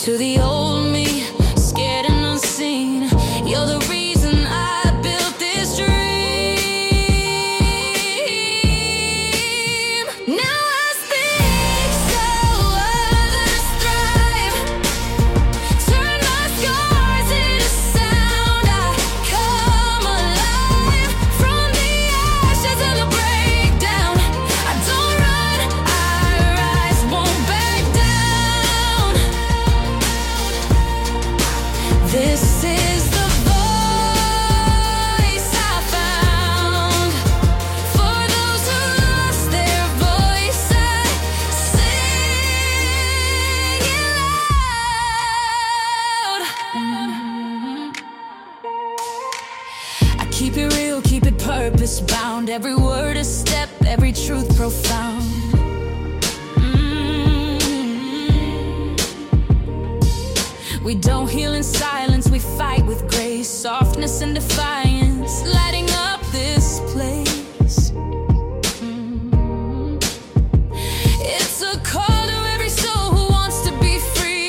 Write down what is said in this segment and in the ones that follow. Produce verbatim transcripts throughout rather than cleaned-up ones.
To the old me, scared and unseen, you're the reason I built this dream. Now I speak so others thrive. Turn my scars into sound. I come alive from the ashes of the breakdown. I don't run, I rise, won't back down. This is the voice I found. For those who lost their voice, I sing it loud. I keep it real, keep it purpose bound. Every word a step, every truth profound. We don't heal in silence, we fight with grace, softness and defiance, lighting up this place. Mm. It's a call to every soul who wants to be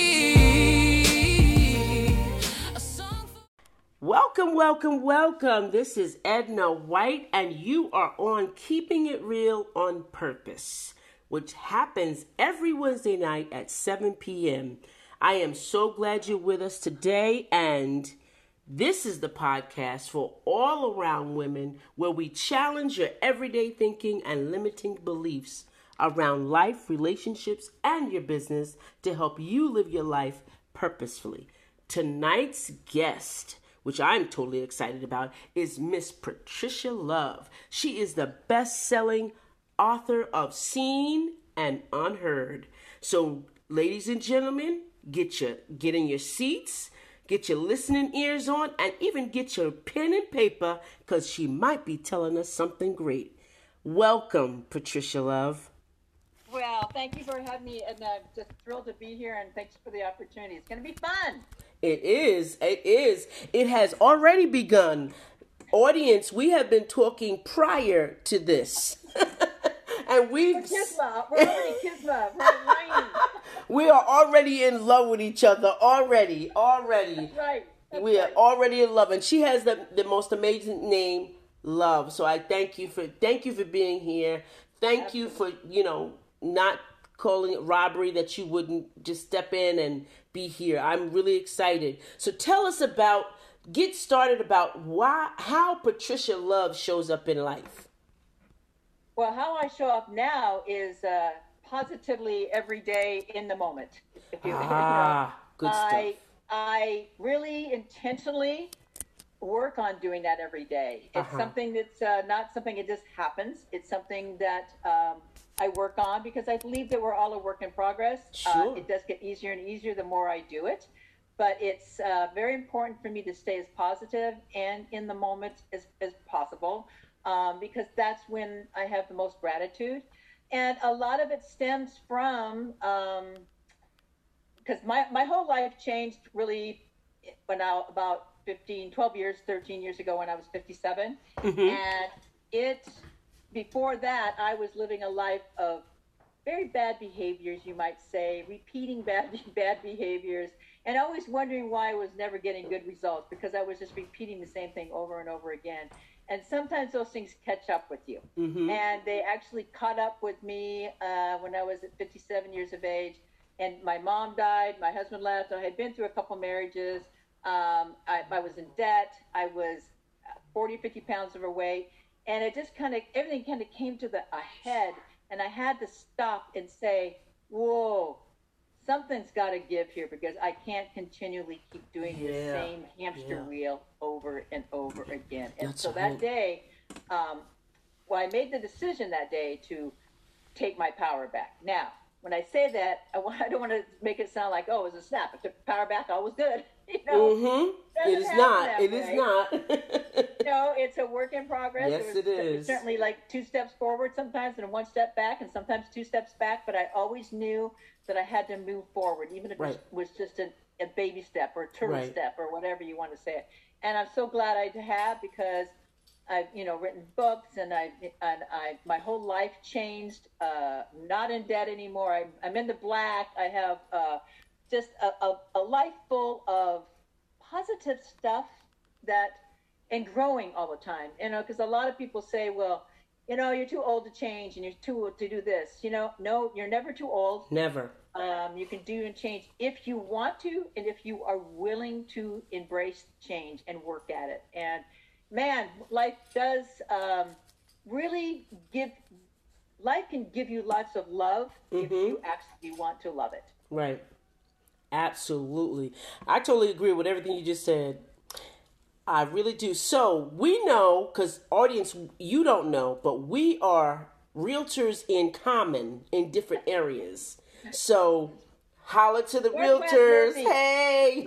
free. A song for- Welcome, welcome, welcome. This is Edna White, and you are on Keeping It Real on Purpose, which happens every Wednesday night at seven p.m. I am so glad you're with us today, and this is the podcast for all around women where we challenge your everyday thinking and limiting beliefs around life, relationships, and your business to help you live your life purposefully. Tonight's guest, which I'm totally excited about, is Miss Patricia Love. She is the best-selling author of Seen and Unheard. So, ladies and gentlemen, get your get in your seats, get your listening ears on, and even get your pen and paper, because she might be telling us something great. Welcome, Patricia Love. Well, thank you for having me, and I'm just thrilled to be here, and thanks for the opportunity. It's going to be fun. It is. It is. It has already begun. Audience, we have been talking prior to this. And we've... We're Kisma. We're already Kisma. We're aligned. We are already in love with each other. Already. Already. That's right. That's we are right. already in love. And she has the, the most amazing name, Love. So I thank you for thank you for being here. Thank Absolutely. you for, you know, not calling it robbery that you wouldn't just step in and be here. I'm really excited. So tell us about, get started about why, how Patricia Love shows up in life. Well, how I show up now is uh, positively every day in the moment. If you, Ah, good I, stuff. I really intentionally work on doing that every day. It's Uh-huh. something that's uh, not something that just happens. It's something that um, I work on because I believe that we're all a work in progress. Sure. Uh, it does get easier and easier the more I do it. But it's uh, very important for me to stay as positive and in the moment as, as possible. Um, because that's when I have the most gratitude. And a lot of it stems from, um, because my, my whole life changed really when I about fifteen, twelve years, thirteen years ago when I was fifty-seven. Mm-hmm. And it, before that, I was living a life of very bad behaviors, you might say, repeating bad, bad behaviors, and always wondering why I was never getting good results because I was just repeating the same thing over and over again. And sometimes those things catch up with you. Mm-hmm. And they actually caught up with me uh, when I was at fifty-seven years of age. And my mom died, my husband left, I had been through a couple marriages. Um, I, I was in debt. I was forty, fifty pounds overweight. And it just kind of, everything kind of came to the a head. And I had to stop and say, whoa, something's got to give here because I can't continually keep doing Yeah. the same hamster Yeah. wheel over and over again. And That's so right. that day, um, well, I made the decision that day to take my power back. Now, when I say that, I, want, I don't want to make it sound like, oh, it was a snap. I took the power back. All was good. You know, Mm-hmm. doesn't It is happen not. that It is way. not. No, it's a work in progress. Yes, There was it is. certainly like two steps forward sometimes and one step back and sometimes two steps back, but I always knew that I had to move forward, even if Right. it was just a, a baby step or a turtle Right. step or whatever you want to say it. And I'm so glad I have because I've, you know, written books and I, and I, my whole life changed. Uh, not in debt anymore. I'm, I'm in the black. I have uh, just a, a, a life full of positive stuff that, and growing all the time, you know, because a lot of people say, well, you know, you're too old to change and you're too old to do this. You know, no, you're never too old. Never. Um, you can do and change if you want to, and if you are willing to embrace change and work at it. And man, life does um, really give, life can give you lots of love mm-hmm. if you actually want to love it. Right. Absolutely. I totally agree with everything you just said. I really do. So we know, because audience, you don't know, but we are realtors in common in different areas. So holler to the Where's realtors. Hey.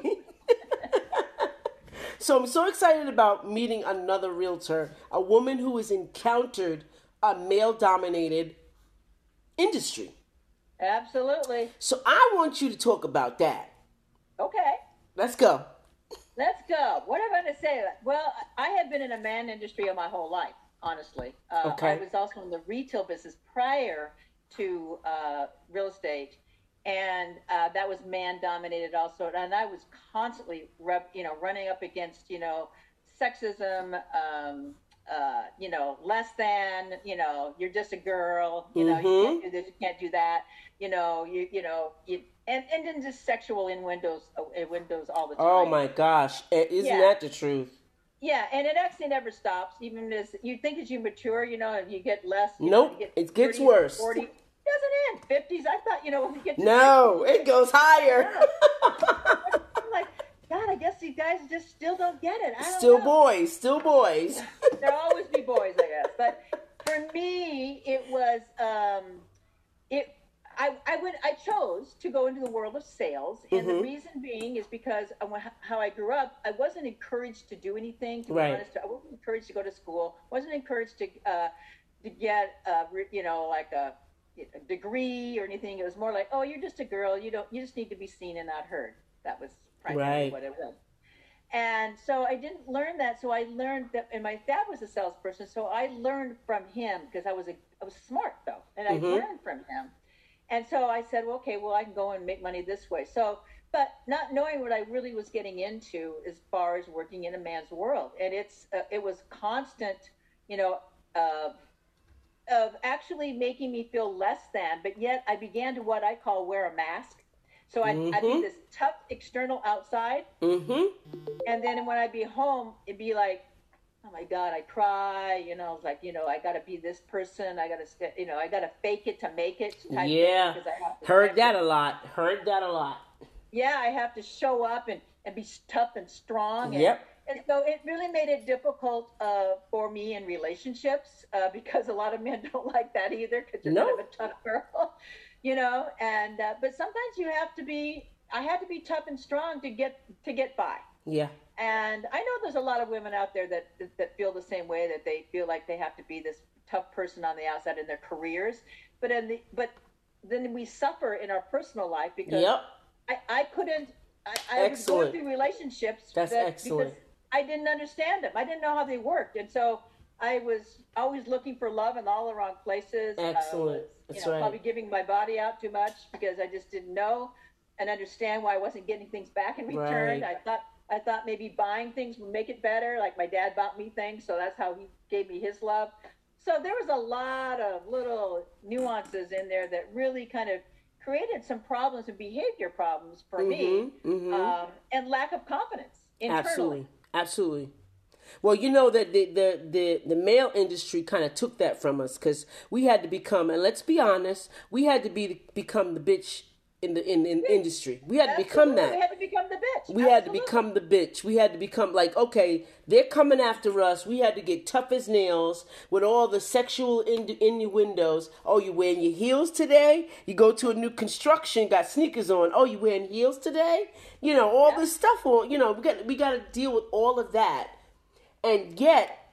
So I'm so excited about meeting another realtor, a woman who has encountered a male-dominated industry. Absolutely. So I want you to talk about that. Okay. Let's go. Let's go. What am I going to say? Well, I have been in a man industry all my whole life, honestly. Uh, okay. I was also in the retail business prior to uh, real estate, and uh, that was man-dominated also. And I was constantly, rep, you know, running up against, you know, sexism, um, uh, you know, less than, you know, you're just a girl, you know, mm-hmm. you can't do this, you can't do that, you know, you, you know, you, and, and then just sexual innuendos, uh, windows all the time. Oh my gosh. Isn't yeah. that the truth? Yeah. And it actually never stops. Even as you think as you mature, you know, and you get less. You nope. know, you get it gets worse. forty, it doesn't end. fifties. I thought, you know, when you get to no, fifties, it goes higher. I'm like, God, I guess these guys just still don't get it. I don't still know. boys, still boys. There'll always be boys, I guess. But for me, it was, um, it, I, I would, I chose to go into the world of sales. And mm-hmm. the reason being is because of how I grew up, I wasn't encouraged to do anything, to right. be honest. I wasn't encouraged to go to school. Wasn't encouraged to, uh, to get, uh, you know, like a, a degree or anything. It was more like, oh, you're just a girl. You don't, you just need to be seen and not heard. That was primarily right. what it was. And so I didn't learn that. So I learned that, and my dad was a salesperson. So I learned from him because I was a, I was smart though. And I mm-hmm. learned from him. And so I said, well, okay, well, I can go and make money this way. So, but not knowing what I really was getting into as far as working in a man's world. And it's, uh, it was constant, you know, uh, of actually making me feel less than, but yet I began to what I call wear a mask. So I'd, mm-hmm. I'd be this tough external outside. Mm-hmm. And then when I'd be home, it'd be like, oh my God, I cry, you know, like, you know, I got to be this person. I got to, you know, I got to fake it to make it. Type yeah. thing, I have to Heard that a lot. Heard that a lot. Yeah. I have to show up and, and be tough and strong. And, yep. And so it really made it difficult uh, for me in relationships uh, because a lot of men don't like that either because you're no. kind of a tough girl, you know, and, uh, but sometimes you have to be, I had to be tough and strong to get, to get by. Yeah. And I know there's a lot of women out there that, that that feel the same way, that they feel like they have to be this tough person on the outside in their careers. But in the but then we suffer in our personal life because yep. I, I couldn't I, I was going through relationships That's that, excellent. because I didn't understand them. I didn't know how they worked. And so I was always looking for love in all the wrong places. Excellent. I was, That's you know, right. probably giving my body out too much because I just didn't know and understand why I wasn't getting things back in return. Right. I thought I thought maybe buying things would make it better. Like my dad bought me things, so that's how he gave me his love. So there was a lot of little nuances in there that really kind of created some problems and behavior problems for mm-hmm, me, mm-hmm. Um, and lack of confidence internally. Absolutely, absolutely. Well, you know that the the the, the male industry kind of took that from us because we had to become, and let's be honest, we had to be become the bitch in the in, in industry. We had to become that. We had to become the bitch. We Absolutely. had to become the bitch. We had to become like, okay, they're coming after us. We had to get tough as nails with all the sexual innu- innuendos. Oh, you wearing your heels today? You go to a new construction, got sneakers on. Oh, you wearing heels today? You know, all yeah. this stuff. All, you know, we got we got to deal with all of that. And yet,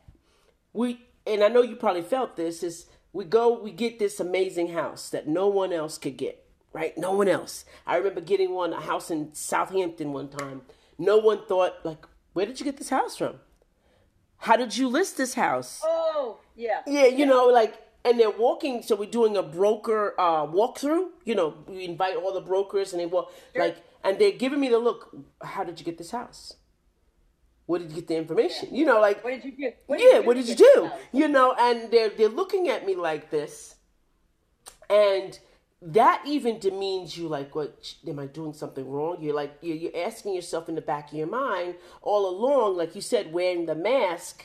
we, and I know you probably felt this, is we go, we get this amazing house that no one else could get. Right? No one else. I remember getting one, a house in Southampton one time. No one thought, like, where did you get this house from? How did you list this house? Oh, yeah. Yeah, you yeah. know, like, and they're walking, so we're doing a broker uh, walkthrough. You know, we invite all the brokers and they walk, sure. like, and they're giving me the look. How did you get this house? Where did you get the information? You know, like, what did you do? What yeah, did you what do did you to get do? this house? You know, and they're they're looking at me like this, and that even demeans you. Like, what? Am I doing something wrong? You're like, you're, you're asking yourself in the back of your mind all along, like you said, wearing the mask,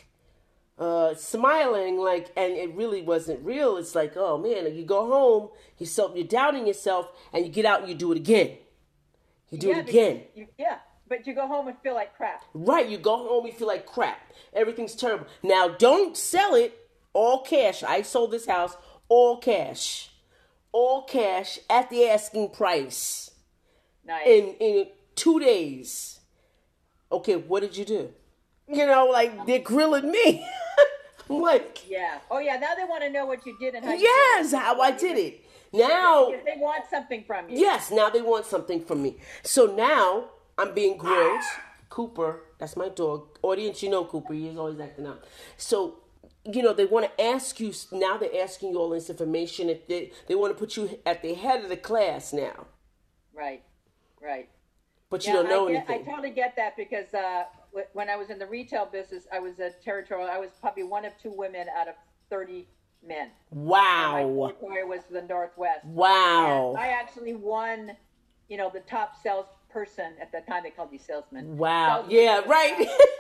uh, smiling, like, and it really wasn't real. It's like, oh man, you go home, you self, you're doubting yourself, and you get out and you do it again. You do Yeah, it again. because You, yeah, but you go home and feel like crap. Right, you go home, you feel like crap. Everything's terrible. Now, don't sell it all cash. I sold this house all cash. All cash at the asking price. Nice. In in two days. Okay, what did you do? You know, like, they're grilling me. I'm like, yeah. Oh, yeah. Now they want to know what you did and how you yes, did it. how I did it. Now, Because they want something from you. yes, now they want something from me. So now I'm being grilled. Cooper, that's my dog. Audience, you know Cooper. He's always acting out. So, you know, they want to ask you, now they're asking you all this information. If They, they want to put you at the head of the class now. Right, right. But you Yeah, don't know I get, anything. I totally get that because uh, w- when I was in the retail business, I was a territorial. I was probably one of two women out of thirty men. Wow. My territory was the Northwest. Wow. And I actually won, you know, the top salesperson at the time. They called me salesman. Wow. Salesperson. Yeah, right.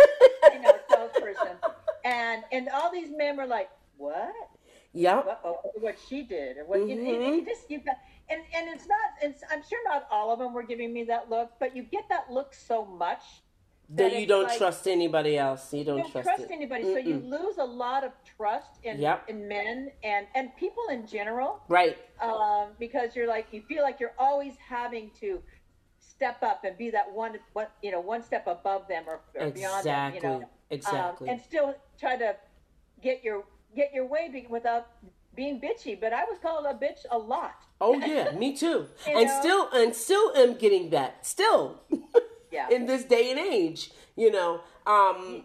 You know, salesperson. And and all these men were like, what? Yep. What, oh, what she did, or what? You, Mm-hmm. you, you just you got, and and it's not. It's, I'm sure not all of them were giving me that look, but you get that look so much That you it's don't like, trust anybody else. You don't, you don't trust, trust it. anybody, so you lose a lot of trust in Yep. in men and and people in general, Right. um, because you're like you feel like you're always having to step up and be that one, one you know, one step above them or, or beyond them, you know, Exactly. um, and still try to get your get your way be- without being bitchy. But I was called a bitch a lot. Oh yeah, me too. You and know? still and still am getting that. Still. Yeah. In this day and age, you know. Um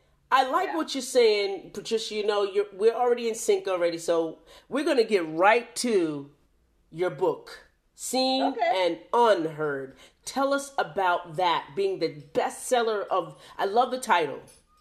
I like Yeah. what you're saying, Patricia. You know, you're we're already in sync already, so we're gonna get right to your book, Seen Okay. and Unheard. Tell us about that being the bestseller of. I love the title.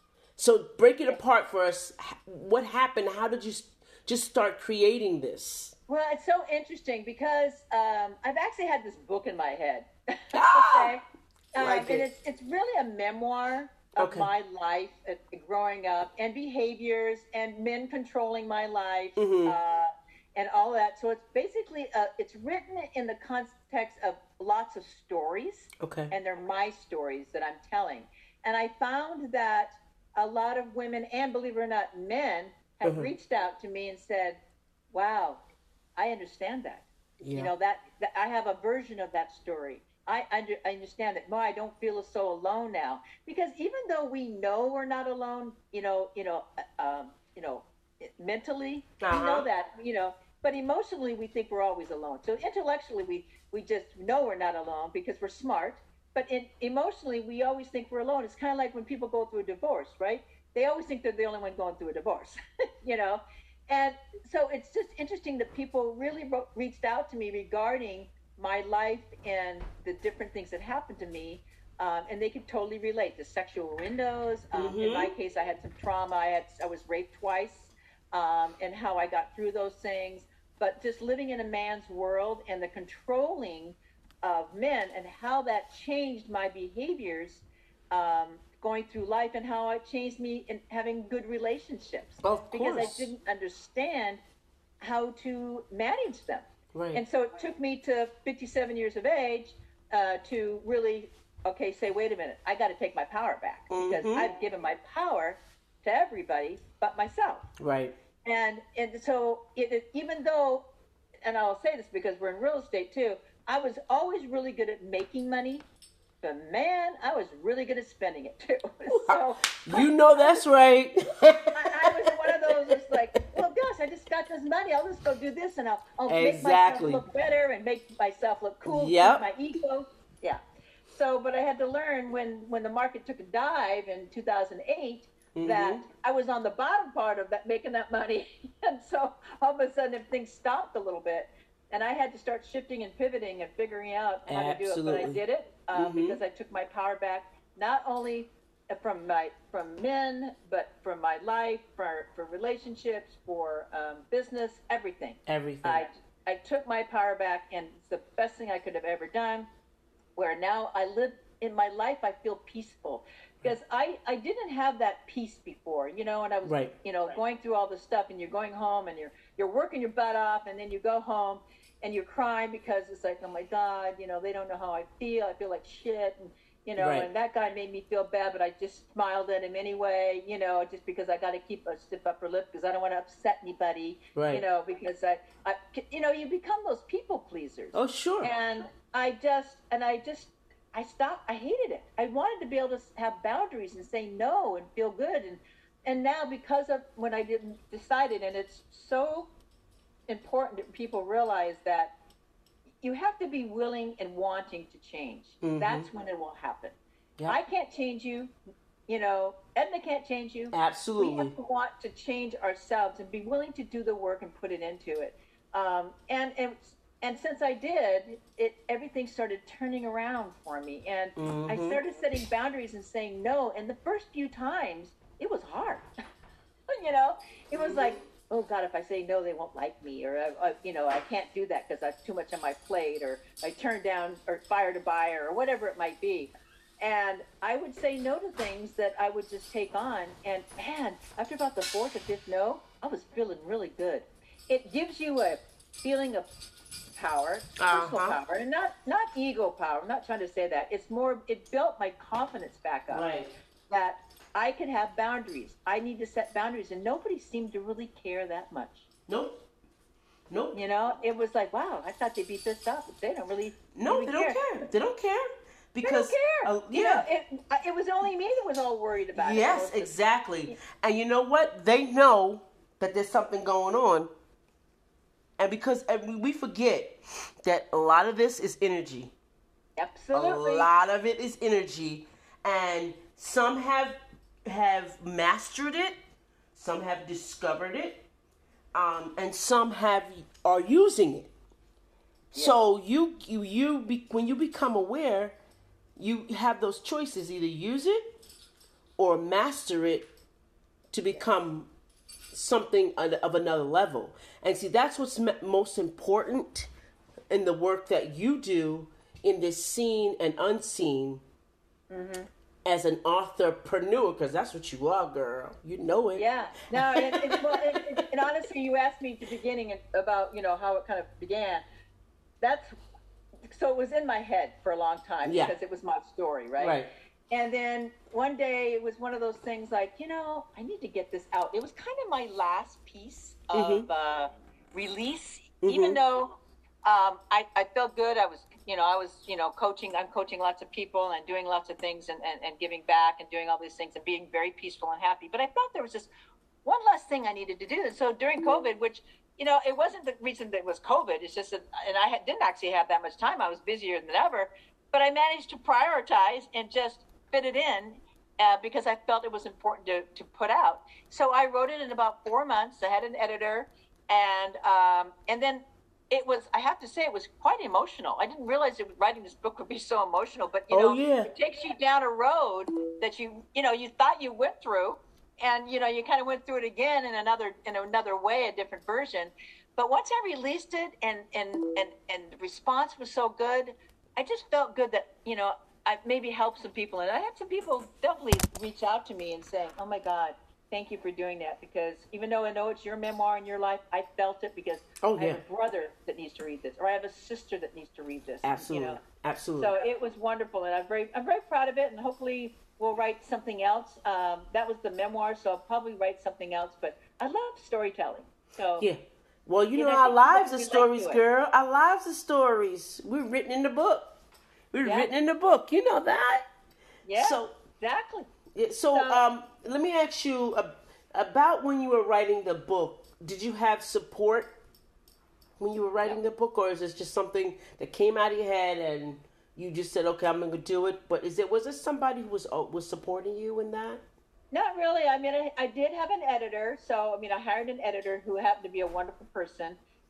So break it apart for us. H- What happened? How did you s- just start creating this? Well, it's so interesting because um, I've actually had this book in my head. Ah! Okay, um, Like and it. it's it's really a memoir of Okay. my life uh, growing up and behaviors and men controlling my life Mm-hmm. uh, and all that. So it's basically uh, it's written in the context of lots of stories. Okay. And they're my stories that I'm telling. And I found that a lot of women, and believe it or not, men, have Mhm. reached out to me and said, wow, I understand that. Yeah. You know, that, that I have a version of that story. I, under, I understand that. No, I don't feel so alone now. Because even though we know we're not alone, you know, you know, uh, um, you know, mentally, Uh-huh. we know that, you know, but emotionally we think we're always alone. So intellectually we, we just know we're not alone because we're smart. But in, emotionally, we always think we're alone. It's kind of like when people go through a divorce, right? They always think they're the only one going through a divorce, you know? And so it's just interesting that people really wrote, reached out to me regarding my life and the different things that happened to me. Um, and they could totally relate to sexual windows. Um, Mm-hmm. In my case, I had some trauma. I had I was raped twice, um, and how I got through those things. But just living in a man's world and the controlling of men and how that changed my behaviors um, going through life and how it changed me in having good relationships. Of Because I course. didn't understand how to manage them. Right. And so it took me to fifty-seven years of age uh, to really, okay, say, wait a minute, I got to take my power back because Mhm. I've given my power to everybody but myself. Right. And and so it, it, even though, and I'll say this because we're in real estate too, I was always really good at making money, but man, I was really good at spending it too. So You know that's right. I, I was one of those that's like, well, gosh, I just got this money. I'll just go do this, and I'll, I'll Exactly. make myself look better and make myself look cool. Yep. keep my ego. Yeah. So, but I had to learn when when the market took a dive in two thousand eight that I was on the bottom part of that making that money, and so all of a sudden things stopped a little bit. and I had to start shifting and pivoting and figuring out how Absolutely. to do it. But I did it uh, mm-hmm. because I took my power back, not only from my from men, but from my life, for for relationships, for um, business, everything. Everything. I I took my power back, and it's the best thing I could have ever done. Where now I live in my life, I feel peaceful. Because I, I didn't have that peace before, you know, and I was, right. you know, going through all this stuff, and you're going home, and you're you're working your butt off, and then you go home, and you're crying because it's like, oh my God, you know, they don't know how I feel. I feel like shit, and you know, right. and that guy made me feel bad, but I just smiled at him anyway, you know, just because I got to keep a stiff upper lip because I don't want to upset anybody, right. you know, because I, I, you know, you become those people pleasers. Oh, sure. And I just, and I just. I stopped. I hated it. I wanted to be able to have boundaries and say no and feel good. And and now because of when I didn't decided, and it's so important that people realize that you have to be willing and wanting to change. Mm-hmm. That's when it will happen. Yep. I can't change you. You know, Edna can't change you. Absolutely. We have to want to change ourselves and be willing to do the work and put it into it. Um, and and. And since I did, it everything started turning around for me. And mm-hmm. I started setting boundaries and saying no. And the first few times, it was hard. you know, it was like, oh, God, if I say no, they won't like me. Or, uh, you know, I can't do that because I have too much on my plate. Or I turn down or fired a buyer or whatever it might be. And I would say no to things that I would just take on. And, man, after about the fourth or fifth no, I was feeling really good. It gives you a feeling of power, personal uh-huh. power, and not not ego power. I'm not trying to say that. It's more, it built my confidence back up. Right. That I could have boundaries. I need to set boundaries, and nobody seemed to really care that much. Nope. Nope. You know, it was like, wow, I thought they'd be pissed off, but they don't really. No, really they don't care. care. They don't care because they don't care. Uh, yeah, you know, it, it was only me that was all worried about yes, it. Yes, exactly. Yeah. And you know what? They know that there's something going on. And because we forget that a lot of this is energy. Absolutely. A lot of it is energy. And some have have mastered it. Some have discovered it. Um, and some have are using it. Yeah. So you you you be, when you become aware, you have those choices: either use it or master it to become something of another level. And see, that's what's most important in the work that you do in this seen and unseen mm-hmm. as an authorpreneur, because that's what you are, girl. You know it. Yeah. No, and, and, well, and, and, and honestly, you asked me at the beginning about, you know, how it kind of began. That's, so it was in my head for a long time yeah. because it was my story, right? Right. And then one day it was one of those things like, you know, I need to get this out. It was kind of my last piece of mm-hmm. uh, release, mm-hmm. even though um, I, I felt good. I was, you know, I was, you know, coaching. I'm coaching lots of people and doing lots of things and, and, and giving back and doing all these things and being very peaceful and happy. But I felt there was just one last thing I needed to do. And so during COVID, which, you know, it wasn't the reason that it was COVID. It's just that, and I had, didn't actually have that much time. I was busier than ever. But I managed to prioritize and just fit it in uh, because I felt it was important to, to put out. So I wrote it in about four months. I had an editor, and um, and then it was, I have to say, it was quite emotional. I didn't realize that writing this book would be so emotional, but you oh, know, yeah. it takes you down a road that you, you know, you thought you went through, and you know, you kind of went through it again in another in another way, a different version. But once I released it, and and and and the response was so good, I just felt good that, you know, I maybe helped some people. And I had some people definitely reach out to me and say, oh my God, thank you for doing that. Because even though I know it's your memoir in your life, I felt it because oh, I yeah. have a brother that needs to read this, or I have a sister that needs to read this. Absolutely. You know? Absolutely. So it was wonderful. And I'm very, I'm very proud of it. And hopefully we'll write something else. Um, that was the memoir, so I'll probably write something else. But I love storytelling. So yeah. Well, you know, know, our lives are like stories, girl. Our lives are stories. We're written in the book. We're yeah. written in the book. You know that? Yeah, so, exactly. Yeah, so, so um, let me ask you uh, about when you were writing the book. Did you have support when you were writing yeah. the book, or is this just something that came out of your head and you just said, "Okay, I'm going to do it"? But is it was there somebody who was uh, was supporting you in that? Not really. I mean, I, I did have an editor. So, I mean, I hired an editor who happened to be a wonderful person.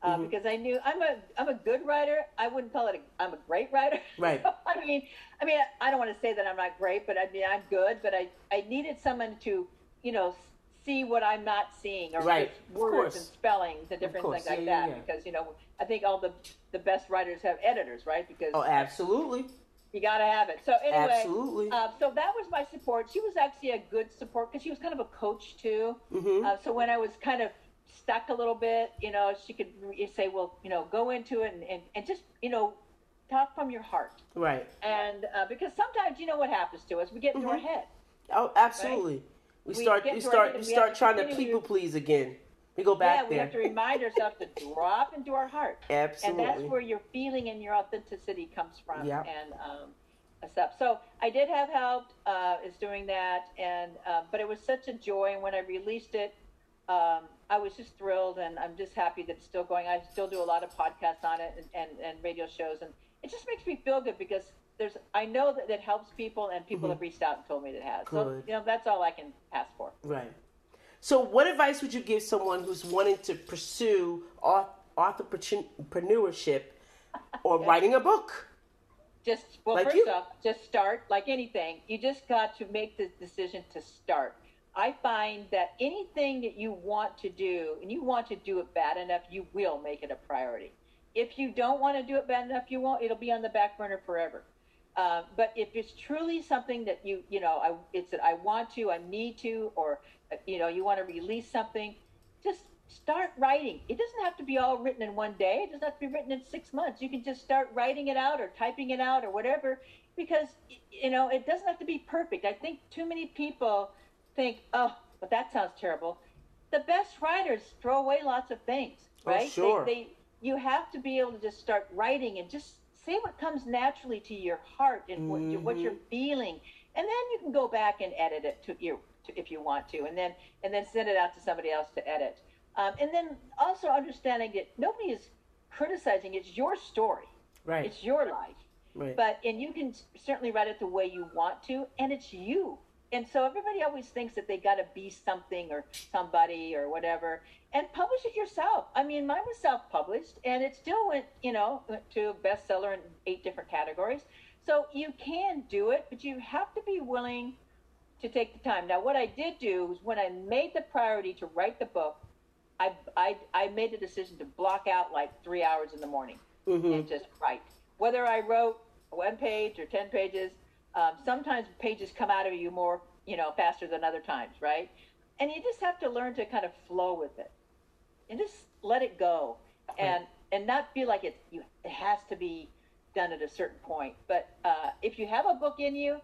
uh, mm-hmm. because I knew I'm a I'm a good writer. I wouldn't call it a, I'm a great writer. Right. So, I mean, I mean, I don't want to say that I'm not great, but I mean I'm good. But I I needed someone to, you know, see what I'm not seeing, or right. words and spellings and different things like yeah, that. Yeah, yeah. Because you know, I think all the the best writers have editors, right? Because oh, absolutely. You got to have it. So anyway, absolutely. Uh, so that was my support. She was actually a good support because she was kind of a coach too. Mm-hmm. Uh, so when I was kind of stuck a little bit, you know, she could say, well, you know, go into it and, and, and just, you know, talk from your heart. Right. And uh, because sometimes, you know what happens to us? We get into mm-hmm. our head. Oh, absolutely. Right? We, we start, we start, we start trying to people please again. We go back yeah, there. we have to remind ourselves to drop into our heart. Absolutely. And that's where your feeling and your authenticity comes from. Yeah. And um, stuff. So I did have help, uh, is doing that. And, uh, but it was such a joy. And when I released it, um, I was just thrilled, and I'm just happy that it's still going. I still do a lot of podcasts on it and, and, and radio shows. And it just makes me feel good because there's, I know that it helps people, and people mm-hmm. have reached out and told me that it has. Good. So, you know, that's all I can ask for. Right. So what advice would you give someone who's wanting to pursue entrepreneurship or yes. writing a book? Just, well, like first you? off, just start like anything. You just got to make the decision to start. I find that anything that you want to do, and you want to do it bad enough, you will make it a priority. If you don't want to do it bad enough, you won't. It'll be on the back burner forever. Uh, but if it's truly something that you, you know, I, it's that I want to, I need to, or, you know, you want to release something, just start writing. It doesn't have to be all written in one day. It doesn't have to be written in six months. You can just start writing it out or typing it out or whatever, because, you know, it doesn't have to be perfect. I think too many people think, oh, but that sounds terrible. The best writers throw away lots of things, right? Oh, sure. They, they, you have to be able to just start writing and just say what comes naturally to your heart and what, mm-hmm. what you're feeling. And then you can go back and edit it to your, to, if you want to, and then and then send it out to somebody else to edit. Um, and then also understanding that nobody is criticizing. It's your story. Right. It's your life. Right. But, and you can certainly write it the way you want to, and it's you. And so everybody always thinks that they got to be something or somebody or whatever, and publish it yourself. I mean, mine was self-published, and it still went, you know, went to a bestseller in eight different categories. So you can do it, but you have to be willing to take the time. Now, what I did do was when I made the priority to write the book, I I, I made the decision to block out like three hours in the morning mm-hmm. and just write. Whether I wrote one page or ten pages, um, sometimes pages come out of you more, you know, faster than other times, right? And you just have to learn to kind of flow with it and just let it go, and and not feel like it you it has to be done at a certain point. But uh, if you have a book in you,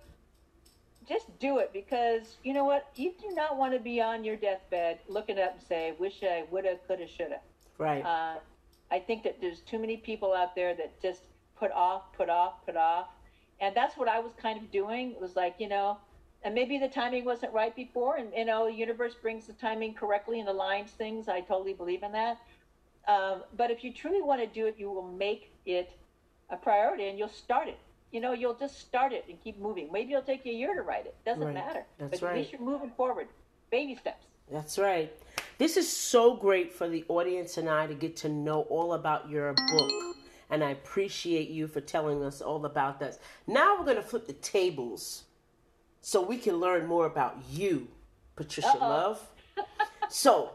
just do it, because you know what? You do not want to be on your deathbed looking up and say, wish I woulda, coulda, shoulda. Right. Uh, I think that there's too many people out there that just put off, put off, put off. And that's what I was kind of doing. It was like, you know, and maybe the timing wasn't right before, and, you know, the universe brings the timing correctly and aligns things. I totally believe in that. Um, but if you truly want to do it, you will make it a priority, and you'll start it. You know, you'll just start it and keep moving. Maybe it'll take you a year to write it. Doesn't right. matter. That's but right. at least you're moving forward. Baby steps. That's right. This is so great for the audience and I to get to know all about your book. And I appreciate you for telling us all about this. Now we're going to flip the tables so we can learn more about you, Patricia Uh-oh. Love. So,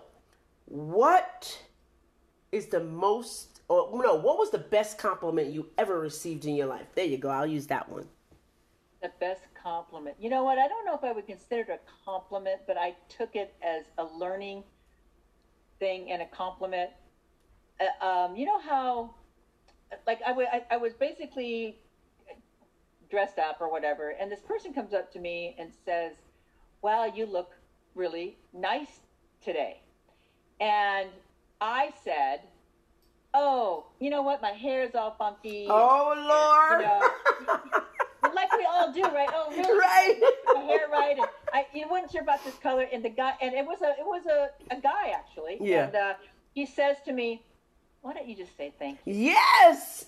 what is the most, or no, what was the best compliment you ever received in your life? There you go. I'll use that one. The best compliment. You know what? I don't know if I would consider it a compliment, but I took it as a learning thing and a compliment. Uh, um, you know how, like, I, w- I, I was basically dressed up or whatever, and this person comes up to me and says, wow, you look really nice today. And I said, oh, you know what? My hair is all funky. Oh, Lord. And, you know, like we all do, right? Oh, really? Right. My hair right. And I, you wasn't sure about this color. And the guy, and it was a, it was a, a guy actually. Yeah. And uh, he says to me, why don't you just say thank you? Yes.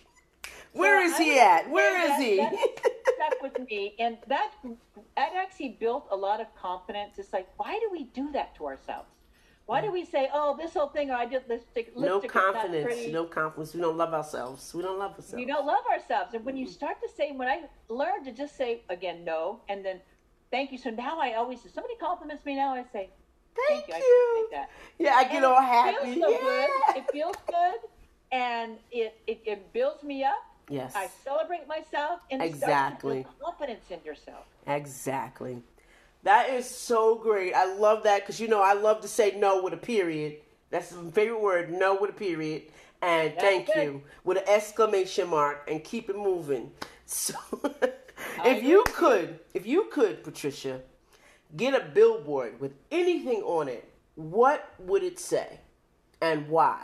Where so is he at? Where is that, he? That stuck with me, and that that actually built a lot of confidence. It's like, why do we do that to ourselves? Why do we say, oh, this whole thing, or I did lipstick, No lipstick is not confidence. pretty. No confidence. We don't love ourselves. We don't love ourselves. We don't love ourselves. And when you start to say, when I learned to just say, again, no, and then thank you. So now I always, if somebody compliments me now, I say, Thank, thank you. I you. appreciate that. Yeah, I get And all it happy. feels so yeah. good. It feels good. And it, it, it builds me up. Yes. I celebrate myself. And it Exactly. starts to build confidence in yourself. Exactly. That is so great. I love that because, you know, I love to say no with a period. That's my favorite word, no with a period. And That's thank good. you with an exclamation mark and keep it moving. So I if you agree. could, if you could, Patricia, get a billboard with anything on it, what would it say and why?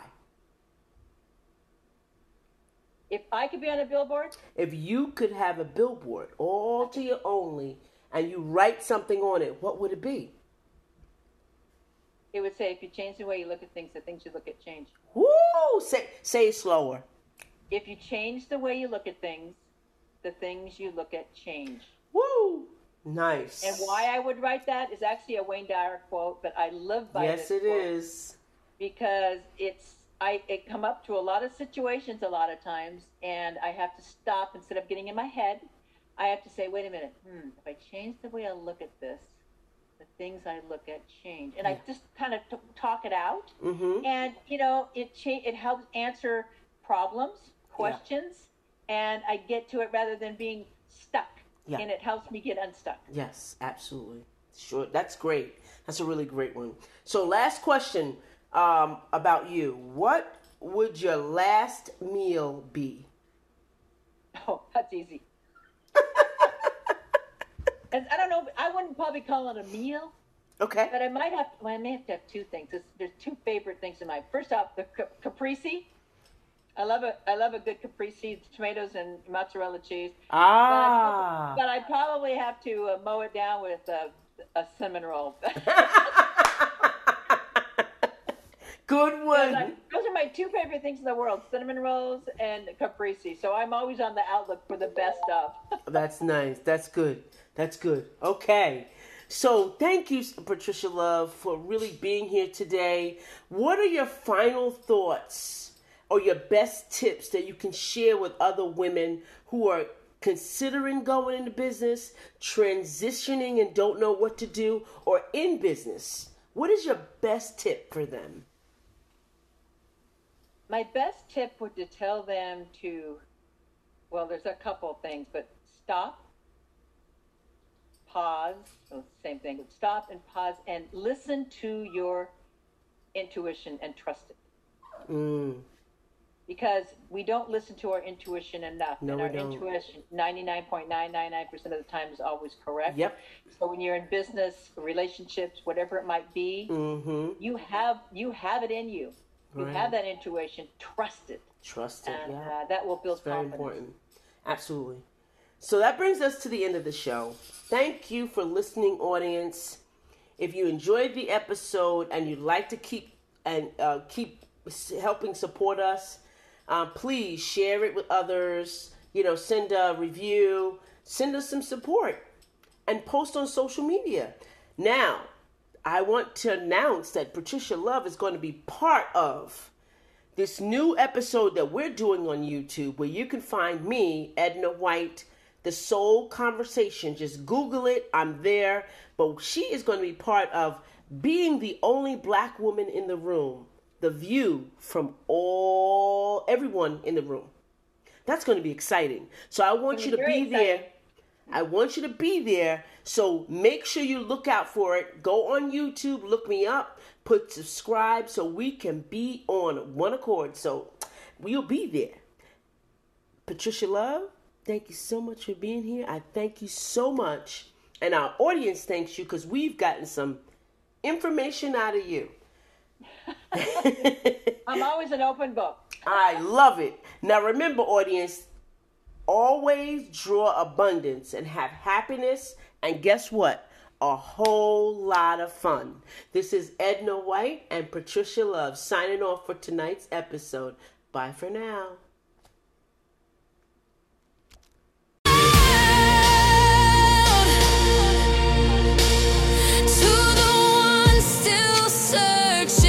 If I could be on a billboard, If you could have a billboard all to your only and you write something on it, what would it be? it would say, if you change the way you look at things, the things you look at change. Woo! Say, say it slower. If you change the way you look at things, the things you look at change. Woo! Nice. And why I would write that is actually a Wayne Dyer quote, but I live by Yes, this it quote is. because it's I it come up to a lot of situations a lot of times, and I have to stop instead of getting in my head. I have to say, wait a minute, hmm, if I change the way I look at this, the things I look at change, and Yeah. I just kind of t- talk it out, Mm-hmm. and you know, it cha- it helps answer problems, questions, and I get to it rather than being stuck. Yeah. And it helps me get unstuck. Yes, absolutely. Sure. That's great. That's a really great one. So last question um, about you. What would your last meal be? Oh, that's easy. And I don't know. I wouldn't probably call it a meal, Okay. but I might have. Well, I may have to have two things. There's, there's two favorite things in mind. First off, the ca- caprese. I love a I love a good caprese, tomatoes and mozzarella cheese. Ah. But I probably have to uh, mow it down with a, a cinnamon roll. Good Those one. are- those are my two favorite things in the world: cinnamon rolls and caprese. So I'm always on the outlook for the best of. That's nice. That's good. That's good. Okay. So thank you, Patricia Love, for really being here today. What are your final thoughts or your best tips that you can share with other women who are considering going into business, transitioning and don't know what to do, or in business? What is your best tip for them? My best tip would to tell them to, well, there's a couple of things, but stop, pause, well, same thing, but stop and pause and listen to your intuition and trust it. Mm, Because we don't listen to our intuition enough. No, and we our don't. intuition, ninety-nine point nine nine nine percent of the time, is always correct. Yep. So when you're in business, relationships, whatever it might be, mm-hmm. you have you have it in you. You Right. have that intuition. Trust it. Trust it. And Yeah. uh, that will build It's very confidence. important. Absolutely. So that brings us to the end of the show. Thank you for listening, audience. If you enjoyed the episode and you'd like to keep and uh, keep s- helping support us, uh, please share it with others. You know, send a review, send us some support, and post on social media. Now, I want to announce that Patricia Love is going to be part of this new episode that we're doing on YouTube, where you can find me, Edna White, The Soul Conversation. Just Google it. I'm there. But she is going to be part of being the only black woman in the room. The view from all everyone in the room. That's going to be exciting. So I want you to Very be there. exciting. I want you to be there. So make sure you look out for it. Go on YouTube, look me up, put subscribe so we can be on one accord. So we'll be there. Patricia Love, thank you so much for being here. I thank you so much. And our audience thanks you because we've gotten some information out of you. I'm always an open book. I love it. Now remember, audience, always draw abundance and have happiness. And guess what? A whole lot of fun. This is Edna White and Patricia Love signing off for tonight's episode. Bye for now. To the one still searching.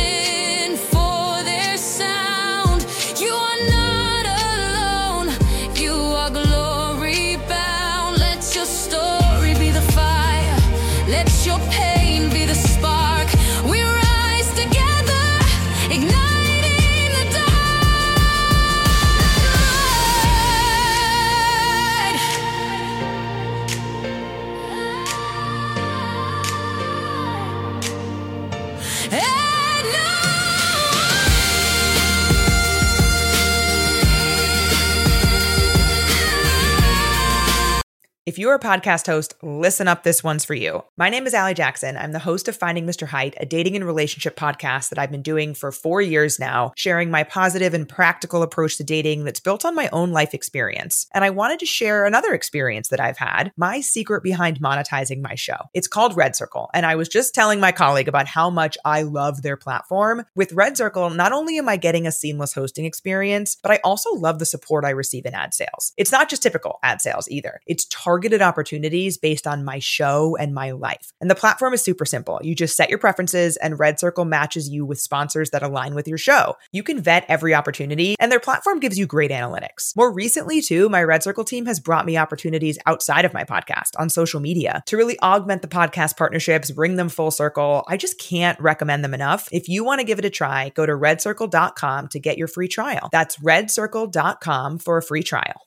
If you're a podcast host, listen up, this one's for you. My name is Allie Jackson. I'm the host of Finding Mister Height, a dating and relationship podcast that I've been doing for four years now, sharing my positive and practical approach to dating that's built on my own life experience. And I wanted to share another experience that I've had, my secret behind monetizing my show. It's called Red Circle, and I was just telling my colleague about how much I love their platform. With Red Circle, not only am I getting a seamless hosting experience, but I also love the support I receive in ad sales. It's not just typical ad sales either. It's targeted targeted opportunities based on my show and my life. And the platform is super simple. You just set your preferences and Red Circle matches you with sponsors that align with your show. You can vet every opportunity and their platform gives you great analytics. More recently too, my Red Circle team has brought me opportunities outside of my podcast on social media to really augment the podcast partnerships, bring them full circle. I just can't recommend them enough. If you want to give it a try, go to red circle dot com to get your free trial. That's red circle dot com for a free trial.